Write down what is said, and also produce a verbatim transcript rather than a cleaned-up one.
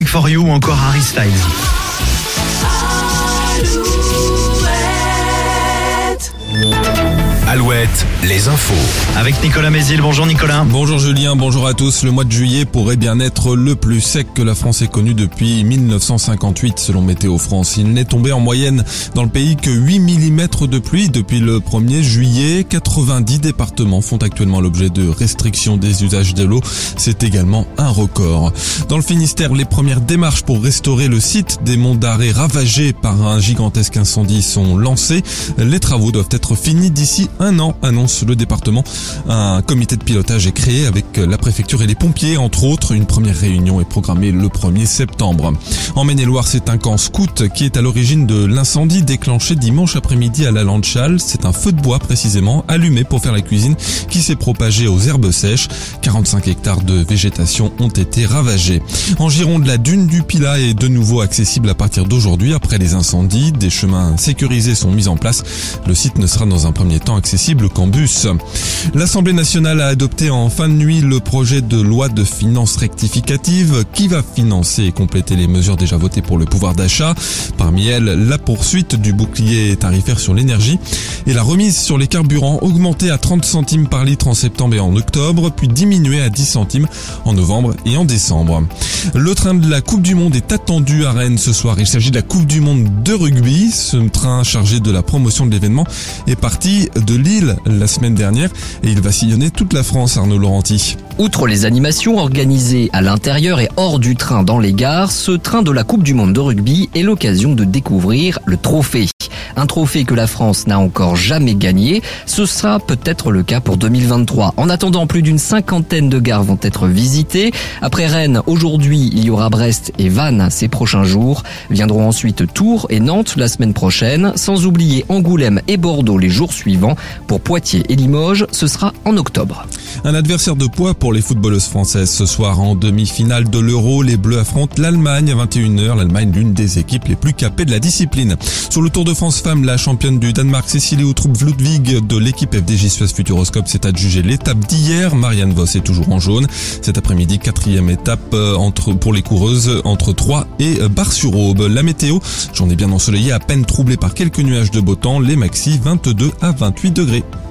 for You ou encore Harry Styles. Alouette, les infos. Avec Nicolas Mézil. Bonjour Nicolas. Bonjour Julien, bonjour à tous. Le mois de juillet pourrait bien être le plus sec que la France ait connu depuis mille neuf cent cinquante-huit selon Météo France. Il n'est tombé en moyenne dans le pays que huit millimètres de pluie depuis le premier juillet. quatre-vingt-dix départements font actuellement l'objet de restrictions des usages de l'eau. C'est également un record. Dans le Finistère, les premières démarches pour restaurer le site des Monts d'Arrée ravagés par un gigantesque incendie sont lancées. Les travaux doivent être finis d'ici un an, annonce le département. Un comité de pilotage est créé avec la préfecture et les pompiers, entre autres. Une première réunion est programmée le premier septembre. En Maine-et-Loire, c'est un camp scout qui est à l'origine de l'incendie déclenché dimanche après-midi à la Landchal. C'est un feu de bois précisément, allumé pour faire la cuisine, qui s'est propagé aux herbes sèches. quarante-cinq hectares de végétation ont été ravagés. En Gironde, la dune du Pilat est de nouveau accessible à partir d'aujourd'hui après les incendies. Des chemins sécurisés sont mis en place. Le site ne sera dans un premier temps accessible qu'en bus. L'Assemblée nationale a adopté en fin de nuit le projet de loi de finances rectificative qui va financer et compléter les mesures déjà votées pour le pouvoir d'achat. Parmi elles, la poursuite du bouclier tarifaire sur l'énergie et la remise sur les carburants augmentée à trente centimes par litre en septembre et en octobre, puis diminuée à dix centimes en novembre et en décembre. Le train de la Coupe du Monde est attendu à Rennes ce soir. Il s'agit de la Coupe du Monde de rugby. Ce train chargé de la promotion de l'événement est parti de Lille la semaine dernière et il va sillonner toute la France, Arnaud Laurenti. Outre les animations organisées à l'intérieur et hors du train dans les gares, ce train de la Coupe du Monde de rugby est l'occasion de découvrir le trophée. Un trophée que la France n'a encore jamais gagné. Ce sera peut-être le cas pour deux mille vingt-trois. En attendant, plus d'une cinquantaine de gares vont être visitées. Après Rennes, aujourd'hui, il y aura Brest et Vannes ces prochains jours. Viendront ensuite Tours et Nantes la semaine prochaine, sans oublier Angoulême et Bordeaux les jours suivants. Pour Poitiers et Limoges, ce sera en octobre. Un adversaire de poids pour les footballeuses françaises. Ce soir, en demi-finale de l'Euro, les Bleus affrontent l'Allemagne à vingt et une heures. L'Allemagne, l'une des équipes les plus capées de la discipline. Sur le Tour de France femmes, la championne du Danemark, Cecilie Uttrup-Ludwig de l'équipe F D J Suez Futuroscope s'est adjugée l'étape d'hier. Marianne Vos est toujours en jaune. Cet après-midi, quatrième étape entre, pour les coureuses entre Troyes et Bar-sur-Aube. La météo, journée bien ensoleillée, à peine troublée par quelques nuages de beau temps. Les maxi vingt-deux à vingt-huit degrés.